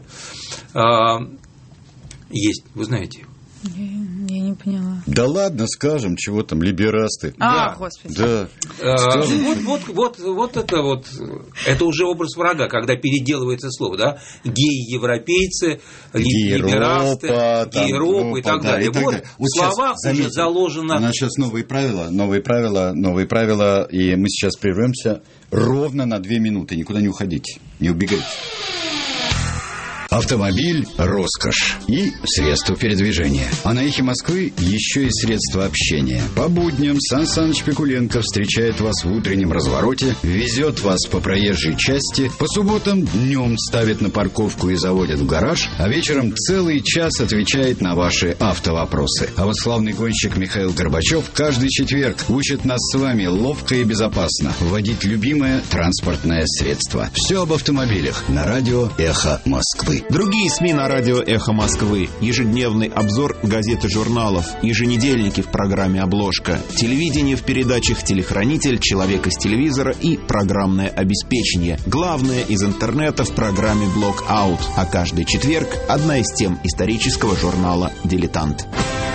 [SPEAKER 4] есть, вы знаете их.
[SPEAKER 3] Я не поняла.
[SPEAKER 2] Да ладно, скажем, чего там, либерасты.
[SPEAKER 3] Господи.
[SPEAKER 2] Да.
[SPEAKER 4] Это уже образ врага, когда переделывается слово, да? Геи-европейцы, либерасты, гейропы и так далее. В словах уже заложено...
[SPEAKER 2] У нас сейчас новые правила, и мы сейчас прервемся ровно на 2 минуты. Никуда не уходите, не убегайте. Автомобиль – роскошь и средство передвижения. А на «Эхе Москвы» еще и средство общения. По будням Сан Саныч Пикуленко встречает вас в утреннем развороте, везет вас по проезжей части, по субботам днем ставит на парковку и заводит в гараж, а вечером целый час отвечает на ваши автовопросы. А вот славный гонщик Михаил Горбачев каждый четверг учит нас с вами ловко и безопасно водить любимое транспортное средство. Все об автомобилях на радио «Эхо Москвы».
[SPEAKER 6] Другие СМИ на радио «Эхо Москвы», ежедневный обзор газет и журналов, еженедельники в программе «Обложка», телевидение в передачах «Телехранитель», «Человек из телевизора» и программное обеспечение. Главное из интернета в программе «Блок-аут». А каждый четверг одна из тем исторического журнала «Дилетант».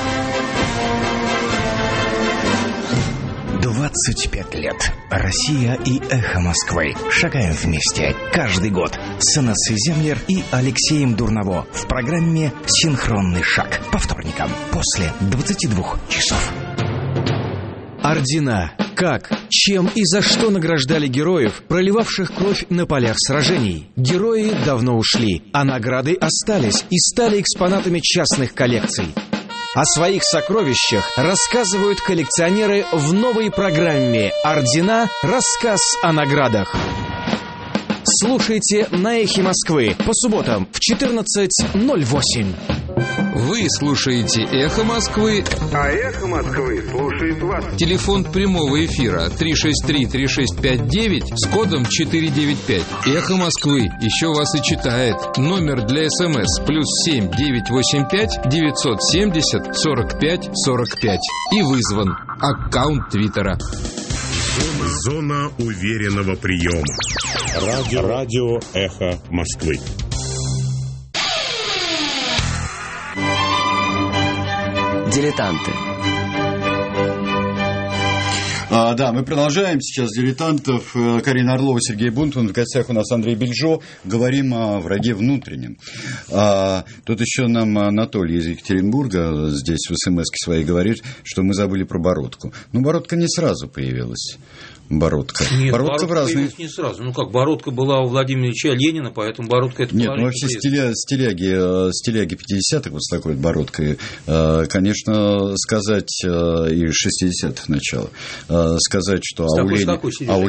[SPEAKER 7] 25 лет. Россия и «Эхо Москвы». Шагаем вместе. Каждый год. С Инессой Землер и Алексеем Дурново в программе «Синхронный шаг». По вторникам после 22 часов. Ордена. Как, чем и за что награждали героев, проливавших кровь на полях сражений? Герои давно ушли, а награды остались и стали экспонатами частных коллекций. О своих сокровищах рассказывают коллекционеры в новой программе «Ордена. Рассказ о наградах». Слушайте на «Эхе Москвы» по субботам в 14:08.
[SPEAKER 8] Вы слушаете «Эхо Москвы»,
[SPEAKER 9] а «Эхо Москвы» слушает вас.
[SPEAKER 8] Телефон прямого эфира 363-3659 с кодом 495. «Эхо Москвы» еще вас и читает. Номер для СМС +7 985 970 45 45. И вызван. Аккаунт Твиттера.
[SPEAKER 10] Зона уверенного приема. Радио «Эхо Москвы».
[SPEAKER 1] Дилетанты.
[SPEAKER 2] Да, мы продолжаем сейчас «Дилетантов». Карина Орлова, Сергей Бунтман. В гостях у нас Андрей Бельжо. Говорим о враге внутреннем. Тут еще нам Анатолий из Екатеринбурга здесь в СМС-ке своей говорит, что мы забыли про Бородку. Ну, Бородка не сразу появилась. Бородка.
[SPEAKER 4] Нет,
[SPEAKER 2] Бородка в разные...
[SPEAKER 4] появилась не сразу. Ну как, Бородка была у Владимира Ильича Ленина, поэтому Бородка это...
[SPEAKER 2] Нет, ну вообще стиляги 50-х вот с такой Бородкой, конечно, сказать, и 60-х начала, сказать, что а у Ленина...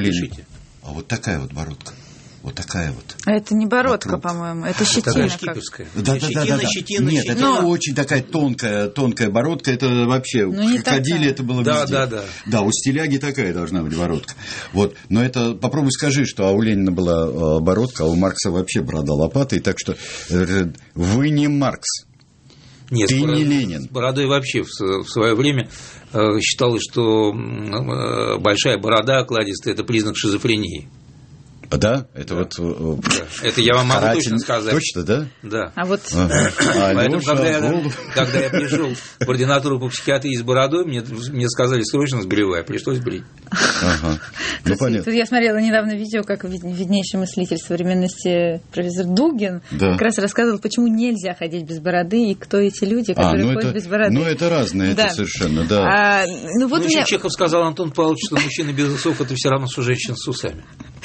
[SPEAKER 2] А вот такая вот Бородка. Вот такая вот.
[SPEAKER 3] А это не бородка, по-моему, это щетина.
[SPEAKER 2] Да.
[SPEAKER 4] Щетина.
[SPEAKER 2] Нет, это очень такая тонкая бородка. Это вообще ходили, это было везде. Да, у стиляги такая должна быть бородка. Вот, но это попробуй скажи, что у Ленина была бородка, а у Маркса вообще борода лопатой. Так что вы не Маркс.
[SPEAKER 4] Нет,
[SPEAKER 2] ты не Ленин.
[SPEAKER 4] С бородой вообще в свое время считалось, что большая борода окладистая – это признак шизофрении.
[SPEAKER 2] Да? Это вот...
[SPEAKER 4] Это я вам могу точно сказать.
[SPEAKER 2] Точно, да?
[SPEAKER 4] Да.
[SPEAKER 3] А вот...
[SPEAKER 4] Поэтому, когда я пришел в ординатуру по психиатрии с бородой, мне сказали, срочно сбривай, пришлось брить.
[SPEAKER 2] Ага. Ну, понятно.
[SPEAKER 3] Я смотрела недавно видео, как виднейший мыслитель современности профессор Дугин как раз рассказывал, почему нельзя ходить без бороды, и кто эти люди, которые ходят без бороды.
[SPEAKER 2] Ну, это разное, это совершенно, да.
[SPEAKER 4] Еще Чехов сказал, Антон Павлович, что мужчина без усов – это все равно, что женщина с усами.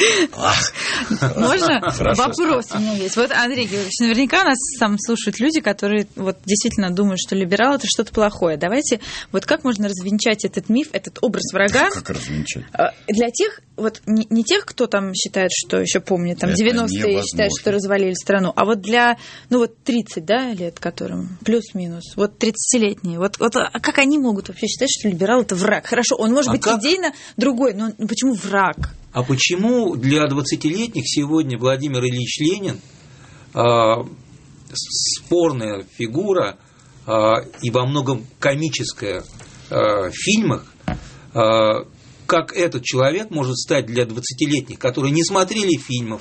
[SPEAKER 3] Можно? Вопрос у меня есть. Вот, Андрей Георгиевич, наверняка нас там слушают люди, которые вот действительно думают, что либерал – это что-то плохое. Давайте, вот как можно развенчать этот миф, этот образ врага?
[SPEAKER 2] Как развенчать?
[SPEAKER 3] Для тех, вот не тех, кто там считает, что еще помнит, там 90-е считают, что развалили страну, а вот для, 30, да, лет которым, плюс-минус, вот 30-летние, вот как они могут вообще считать, что либерал – это враг? Хорошо, он может быть идейно другой, но почему враг?
[SPEAKER 4] А почему для 20-летних сегодня Владимир Ильич Ленин спорная фигура и во многом комическая в фильмах, как этот человек может стать для 20-летних, которые не смотрели фильмов,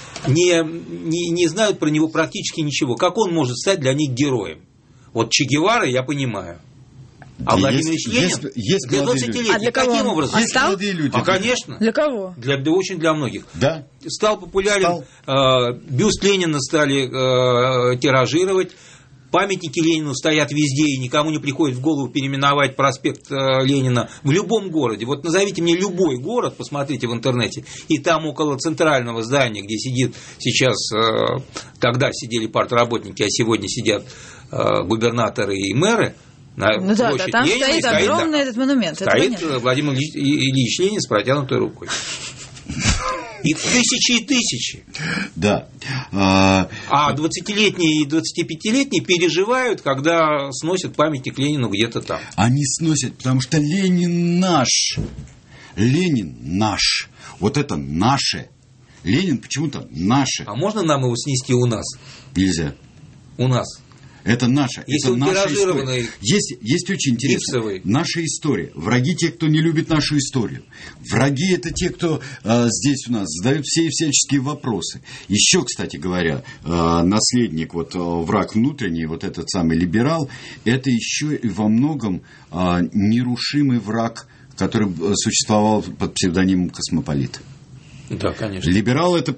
[SPEAKER 4] не знают про него практически ничего, как он может стать для них героем? Вот Че Гевара я понимаю. А Владимир Ильич Ленин для 20-летних каким образом?
[SPEAKER 2] Есть молодые люди.
[SPEAKER 4] Конечно.
[SPEAKER 3] Для кого?
[SPEAKER 4] Очень для многих.
[SPEAKER 2] Да.
[SPEAKER 4] Стал популярен, бюст Ленина стали тиражировать, памятники Ленину стоят везде, и никому не приходит в голову переименовать проспект Ленина в любом городе. Вот назовите мне любой город, посмотрите в интернете, и там около центрального здания, где сидит сейчас, тогда сидели партработники, а сегодня сидят губернаторы и мэры, на площадь
[SPEAKER 3] там
[SPEAKER 4] Ленина
[SPEAKER 3] стоит огромный этот монумент.
[SPEAKER 4] Стоит Владимир Ильич Ленин с протянутой рукой. И тысячи и тысячи.
[SPEAKER 2] Да.
[SPEAKER 4] А 20-летние и 25-летние переживают, когда сносят памятник Ленину где-то там.
[SPEAKER 2] Они сносят, потому что Ленин наш. Ленин наш. Вот это наше. Ленин почему-то наше.
[SPEAKER 4] А можно нам его снести у нас?
[SPEAKER 2] Нельзя.
[SPEAKER 4] У нас.
[SPEAKER 2] Это наша,
[SPEAKER 4] если
[SPEAKER 2] это наша история. Есть очень интересно. Наша история. Враги те, кто не любит нашу историю. Враги это те, кто здесь у нас задают все всяческие вопросы. Еще, кстати говоря, наследник, враг внутренний, вот этот самый либерал, это еще и во многом нерушимый враг, который существовал под псевдонимом Космополит.
[SPEAKER 4] Да, конечно.
[SPEAKER 2] Либерал – это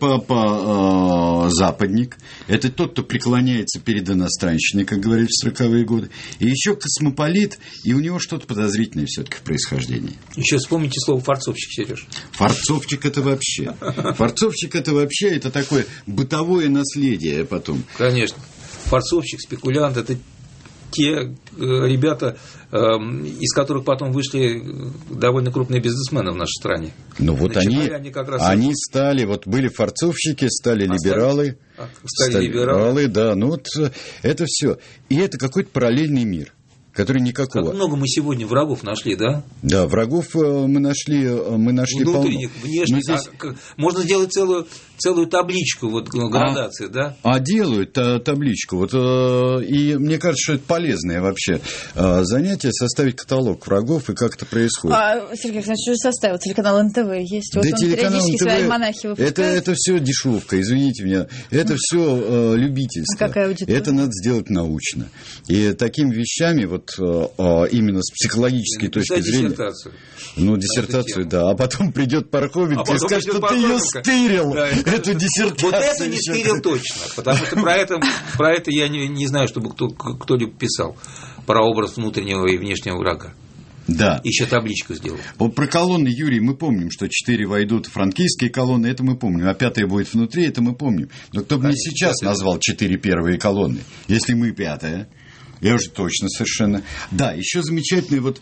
[SPEAKER 2] западник, это тот, кто преклоняется перед иностранщиной, как говорили в 40-е годы, и еще космополит, и у него что-то подозрительное все-таки в происхождении.
[SPEAKER 4] Еще вспомните слово «форцовщик», Сереж.
[SPEAKER 2] Форцовщик – это вообще. Форцовщик – это такое бытовое наследие потом.
[SPEAKER 4] Конечно. Форцовщик, спекулянт – это те ребята, из которых потом вышли довольно крупные бизнесмены в нашей стране.
[SPEAKER 2] Ну вот они стали, вот были форцовщики, стали либералы.
[SPEAKER 4] Стали либералы,
[SPEAKER 2] да. Ну вот это все. И это какой-то параллельный мир, который никакого.
[SPEAKER 4] Как много мы сегодня врагов нашли, да?
[SPEAKER 2] Да, врагов мы нашли
[SPEAKER 4] внутренних, внешних. Здесь... Можно сделать целую табличку, вот, градации, да?
[SPEAKER 2] Делают табличку. Вот, и мне кажется, что это полезное вообще занятие, составить каталог врагов и как это происходит.
[SPEAKER 3] Сергей Александрович, уже составил. Телеканал НТВ есть. Вот
[SPEAKER 2] да,
[SPEAKER 3] он периодически свои альманахи выпускает.
[SPEAKER 2] Это все дешевка, извините меня. Это все любительство.
[SPEAKER 3] Какая аудитория?
[SPEAKER 2] Это надо сделать научно. И такими вещами, вот именно с психологической точки зрения.
[SPEAKER 4] Диссертацию.
[SPEAKER 2] Ну, диссертацию, да. А потом придет Пархоменко и скажет, что ты ее стырил. Эту диссертацию.
[SPEAKER 4] Вот это не стырил точно, потому что про это я не знаю, чтобы кто-либо писал, про образ внутреннего и внешнего врага.
[SPEAKER 2] Да.
[SPEAKER 4] Еще табличку сделал.
[SPEAKER 2] Вот про колонны, Юрий, мы помним, что 4 войдут франкистские колонны, это мы помним, а 5-я будет внутри, это мы помним. Но кто бы мне сейчас назвал 4 первые колонны, если мы 5-я? Я уже точно совершенно. Да, еще замечательное вот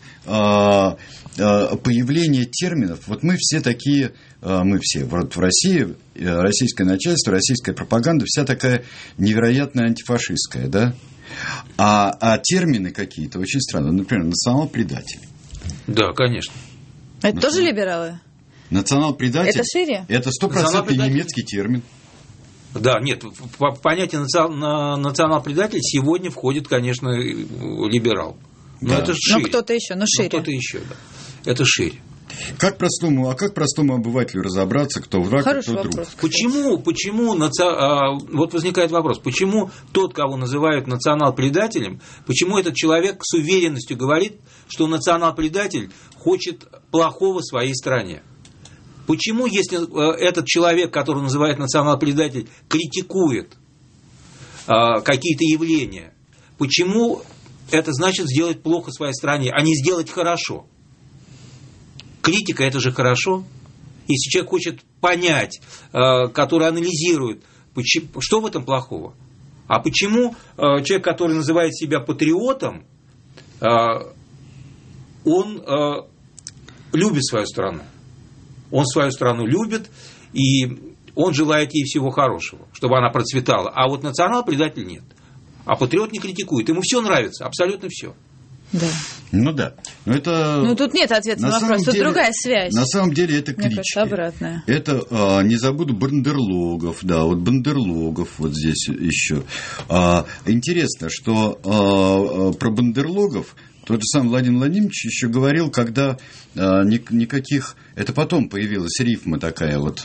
[SPEAKER 2] появление терминов. Вот мы все такие, вот в России, российское начальство, российская пропаганда, вся такая невероятно антифашистская, да? А термины какие-то очень странные. Например, национал-предатель.
[SPEAKER 4] Да, конечно.
[SPEAKER 3] Это тоже либералы?
[SPEAKER 2] Национал-предатель.
[SPEAKER 3] Это шире?
[SPEAKER 2] Это 100% немецкий термин.
[SPEAKER 4] Да, нет, в понятие национал-предатель сегодня входит, конечно, либерал. Но
[SPEAKER 2] да.
[SPEAKER 4] это шире.
[SPEAKER 3] Но кто-то еще, но шире.
[SPEAKER 4] Кто-то еще, да. Это шире.
[SPEAKER 2] Как простому обывателю разобраться, кто враг, а кто друг?
[SPEAKER 4] Почему вот возникает вопрос, почему тот, кого называют национал-предателем, почему этот человек с уверенностью говорит, что национал-предатель хочет плохого своей стране? Почему, если этот человек, которого называют национал-предатель, критикует какие-то явления, почему это значит сделать плохо своей стране, а не сделать хорошо? Критика – это же хорошо. Если человек хочет понять, который анализирует, что в этом плохого? А почему человек, который называет себя патриотом, он любит свою страну? Он свою страну любит, и он желает ей всего хорошего, чтобы она процветала. А вот национал-предатель нет. А патриот не критикует. Ему все нравится, абсолютно все.
[SPEAKER 3] Да.
[SPEAKER 2] Ну да. Но это,
[SPEAKER 3] тут нет ответа на вопрос, тут другая связь.
[SPEAKER 2] На самом деле это клички.
[SPEAKER 3] Мне кажется, обратная.
[SPEAKER 2] Это, не забуду, Бандерлогов, да, вот Бандерлогов вот здесь еще. Интересно, что про Бандерлогов тот же сам Владимир Владимирович еще говорил, когда никаких... Это потом появилась рифма такая вот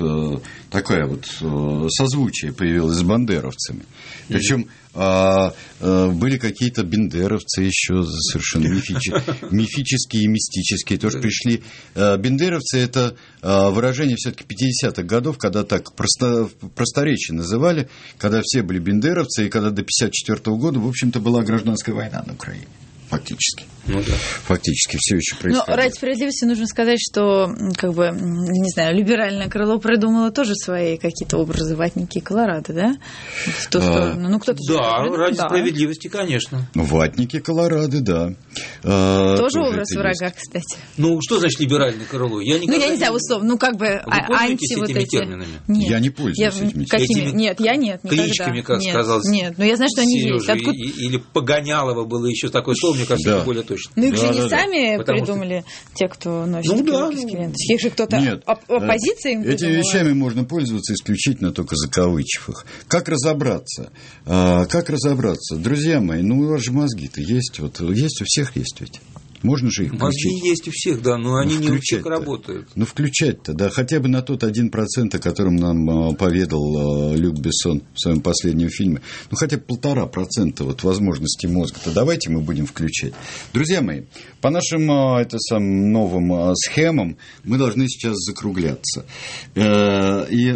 [SPEAKER 2] созвучие появилось с бандеровцами. Причем были какие-то бендеровцы еще совершенно мифические и мистические. Тоже пришли. Бендеровцы – это выражение все-таки 50-х годов, когда так просторечие называли, когда все были бендеровцы, и когда до 1954 года, в общем-то, была гражданская война на Украине. Фактически.
[SPEAKER 4] Ну, да.
[SPEAKER 2] Фактически все еще происходит.
[SPEAKER 3] Но ради справедливости нужно сказать, что, не знаю, либеральное крыло придумало тоже свои какие-то образы ватники и колорадо, да? В ту сторону. Ну, кто-то
[SPEAKER 4] ради справедливости, конечно.
[SPEAKER 2] Ватники, колорадо, да.
[SPEAKER 3] Тоже образ врага, кстати.
[SPEAKER 4] Ну, что значит либеральное крыло? Я не знаю,
[SPEAKER 3] условно, анти вот эти.
[SPEAKER 4] Терминами?
[SPEAKER 3] Нет.
[SPEAKER 2] Я не пользуюсь этими терминами.
[SPEAKER 3] Нет, я нет.
[SPEAKER 4] Кличками, как сказал
[SPEAKER 3] Нет, но я знаю, что они есть.
[SPEAKER 4] Или Погонялово было еще такое слово, мне кажется, это более точно.
[SPEAKER 3] Ну, их же не сами придумали те, кто носит кириллические ленты. Их же кто-то оппозиция им придумала.
[SPEAKER 2] Этими вещами можно пользоваться исключительно только закавычив их. Как разобраться? Друзья мои, у вас же мозги-то есть. Вот, есть у всех есть ведь. Можно же их включить?
[SPEAKER 4] Мозги есть у всех, да, но они не у всех работают.
[SPEAKER 2] Ну, включать-то, да, хотя бы на тот 1%, о котором нам поведал Люк Бессон в своем последнем фильме. Ну, хотя бы 1,5% вот возможности мозга-то давайте мы будем включать. Друзья мои, по нашим новым схемам мы должны сейчас закругляться. И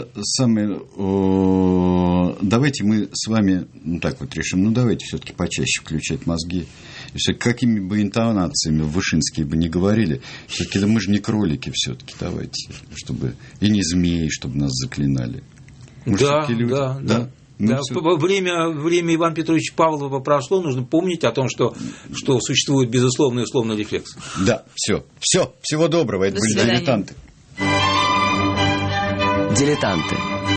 [SPEAKER 2] давайте мы с вами, так вот решим, давайте все-таки почаще включать мозги. И все, какими бы интонациями Вышинские бы не говорили, все-таки мы же не кролики все-таки, давайте, чтобы и не змеи, чтобы нас заклинали. Мы
[SPEAKER 4] да. Время Ивана Петровича Павлова прошло, нужно помнить о том, что существует безусловный и условный рефлекс.
[SPEAKER 2] Да, все, всего доброго, это были дилетанты.
[SPEAKER 1] Дилетанты.